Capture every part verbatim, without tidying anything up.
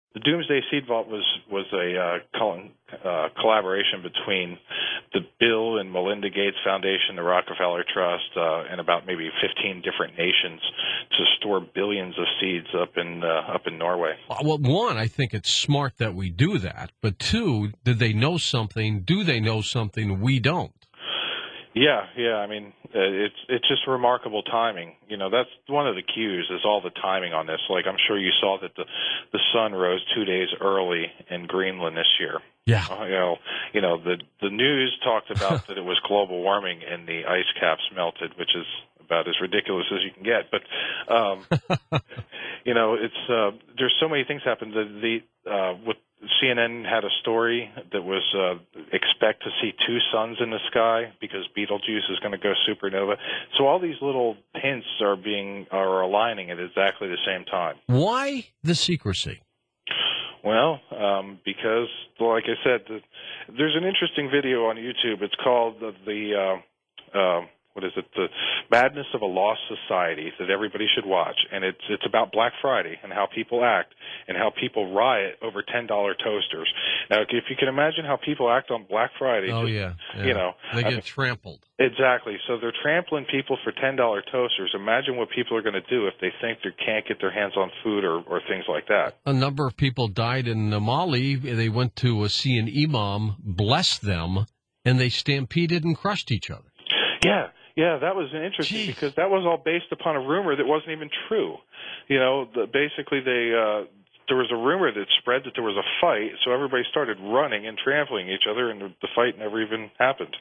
The Doomsday Seed Vault was was a uh, col- uh, collaboration between the Bill and Melinda Gates Foundation, the Rockefeller Trust, uh, and about maybe fifteen different nations to store billions of seeds up in uh, up in Norway. Well, one, I think it's smart that we do that. But two, did they know something? Do they know something we don't? Yeah, yeah. I mean, uh, it's it's just remarkable timing. You know, that's one of the cues is all the timing on this. Like, I'm sure you saw that the the sun rose two days early in Greenland this year. Yeah. Uh, you know, you know the the news talked about that it was global warming and the ice caps melted, which is about as ridiculous as you can get. But um, you know, it's uh, there's so many things happen. The the uh, with C N N had a story that was uh, expect to see two suns in the sky because Betelgeuse is going to go supernova. So all these little hints are being are aligning at exactly the same time. Why the secrecy? Well, um, because, like I said, the, there's an interesting video on YouTube. It's called the, the uh, uh, what is it, the Madness of a Lost Society that everybody should watch. And it's it's about Black Friday and how people act and how people riot over ten dollar toasters. Now, if you can imagine how people act on Black Friday. Oh, just, yeah, yeah. You know. They get I mean, trampled. Exactly. So they're trampling people for ten dollar toasters. Imagine what people are going to do if they think they can't get their hands on food or, or things like that. A number of people died in Mali. They went to see an imam, bless them, and they stampeded and crushed each other. Yeah. Yeah, that was interesting Jeez. because that was all based upon a rumor that wasn't even true. You know, the, basically they uh, there was a rumor that spread that there was a fight, so everybody started running and trampling each other, and the, the fight never even happened.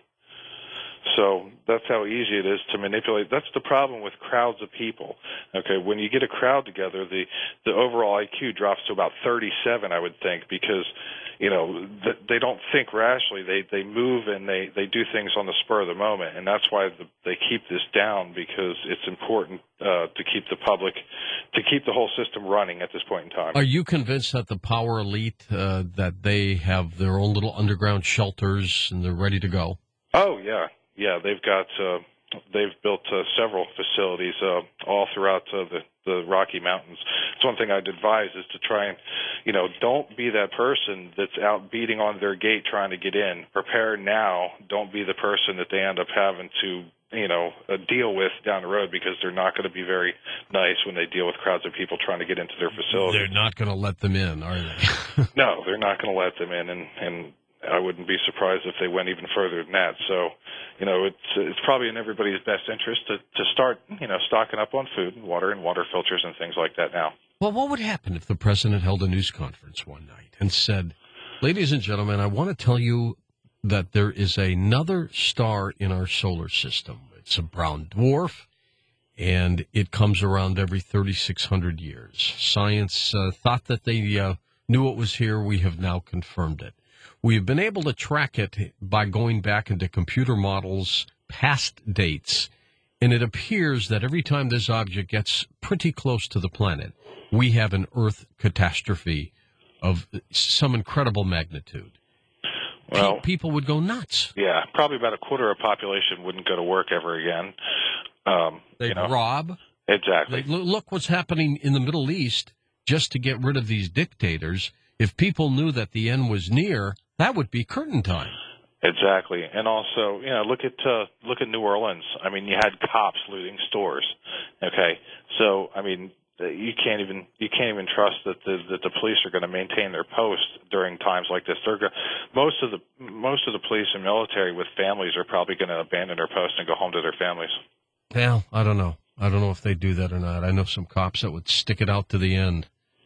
So that's how easy it is to manipulate. That's the problem with crowds of people. Okay, when you get a crowd together, the the overall I Q drops to about thirty-seven, I would think, because you know they don't think rationally. They they move and they they do things on the spur of the moment, and that's why the, they keep this down, because it's important uh, to keep the public, to keep the whole system running at this point in time. Are you convinced that the power elite uh, that they have their own little underground shelters and they're ready to go? Oh yeah. Yeah, they've got uh, they've built uh, several facilities uh, all throughout uh, the the Rocky Mountains. It's one thing I'd advise is to try and, you know, don't be that person that's out beating on their gate trying to get in. Prepare now. Don't be the person that they end up having to, you know, uh, deal with down the road, because they're not going to be very nice when they deal with crowds of people trying to get into their facility. They're not going to let them in, are they? No, they're not going to let them in, and and. I wouldn't be surprised if they went even further than that. So, you know, it's it's probably in everybody's best interest to, to start, you know, stocking up on food and water and water filters and things like that now. Well, what would happen if the president held a news conference one night and said, ladies and gentlemen, I want to tell you that there is another star in our solar system. It's a brown dwarf, and it comes around every thirty-six hundred years. Science uh, thought that they uh, knew it was here. We have now confirmed it. We have been able to track it by going back into computer models past dates, and it appears that every time this object gets pretty close to the planet, we have an Earth catastrophe of some incredible magnitude. Well, Pe- people would go nuts. Yeah, probably about a quarter of the population wouldn't go to work ever again. Um, They'd you know. rob. Exactly. They, look what's happening in the Middle East just to get rid of these dictators. If people knew that the end was near, that would be curtain time. Exactly, and also, you know, look at uh, look at New Orleans. I mean, you had cops looting stores. Okay, so I mean, you can't even you can't even trust that the that the police are going to maintain their post during times like this. They're go- most of the most of the police and military with families are probably going to abandon their posts and go home to their families. Well, I don't know. I don't know if they do that or not. I know some cops that would stick it out to the end.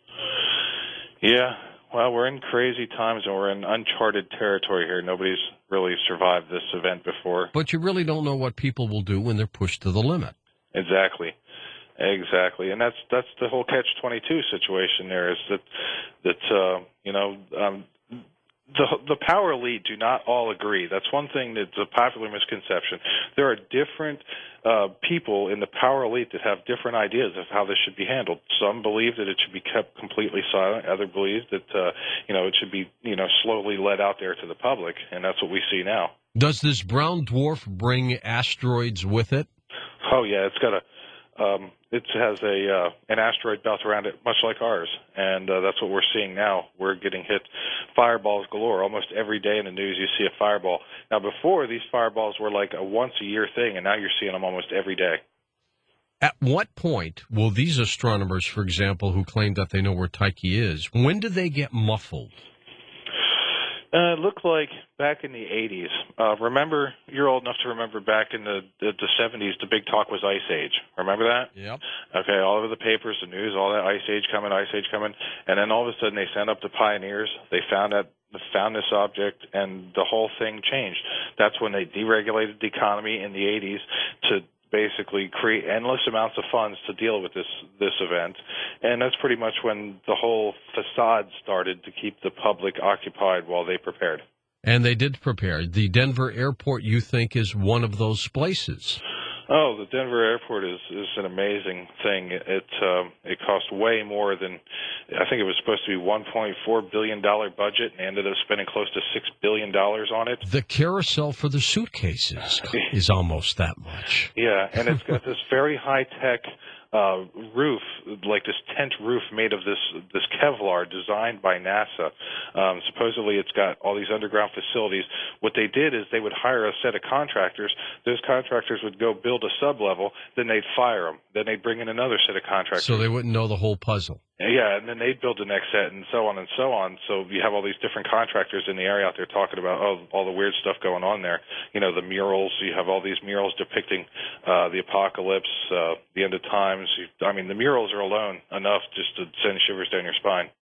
Yeah. Well, we're in crazy times, and we're in uncharted territory here. Nobody's really survived this event before. But you really don't know what people will do when they're pushed to the limit. Exactly. Exactly. And that's that's the whole catch twenty-two situation there, is that, that uh, you know, um, the the power elite do not all agree. That's one thing that's a popular misconception. There are different uh, people in the power elite that have different ideas of how this should be handled. Some believe that it should be kept completely silent. Others believe that uh, you know it should be you know slowly let out there to the public, and that's what we see now. Does this brown dwarf bring asteroids with it? Oh yeah, it's got a um, it has a uh, an asteroid belt around it, much like ours, and uh, that's what we're seeing now. We're getting hit fireballs galore. Almost every day in the news, you see a fireball. Now, before, these fireballs were like a once-a-year thing, and now you're seeing them almost every day. At what point will these astronomers, for example, who claim that they know where Tyche is, when do they get muffled? Uh, it looked like back in the eighties. Uh, remember, you're old enough to remember back in the, the the seventies, the big talk was Ice Age. Remember that? Yep. Okay, all over the papers, the news, all that Ice Age coming, Ice Age coming, and then all of a sudden they sent up the pioneers. They found that found this object, and the whole thing changed. That's when they deregulated the economy in the eighties to basically create endless amounts of funds to deal with this this event, and that's pretty much when the whole facade started to keep the public occupied while they prepared. And they did prepare. The Denver airport, you think, is one of those places. Oh, the Denver airport is is an amazing thing. It um, it cost way more than, I think it was supposed to be one point four billion dollars budget, and ended up spending close to six billion dollars on it. The carousel for the suitcases is almost that much. Yeah, and it's got this very high-tech uh, roof, like this tent roof made of this this Kevlar designed by NASA. Um, supposedly it's got all these underground facilities. What they did is they would hire a set of contractors. Those contractors would go build a sub-level, then they'd fire them. Then they'd bring in another set of contractors. So they wouldn't know the whole puzzle. Yeah, and then they'd build the next set and so on and so on. So you have all these different contractors in the area out there talking about oh, all the weird stuff going on there. You know, the murals. You have all these murals depicting uh, the apocalypse, uh, the end of times. You, I mean, the murals are alone enough just to send shivers down your spine.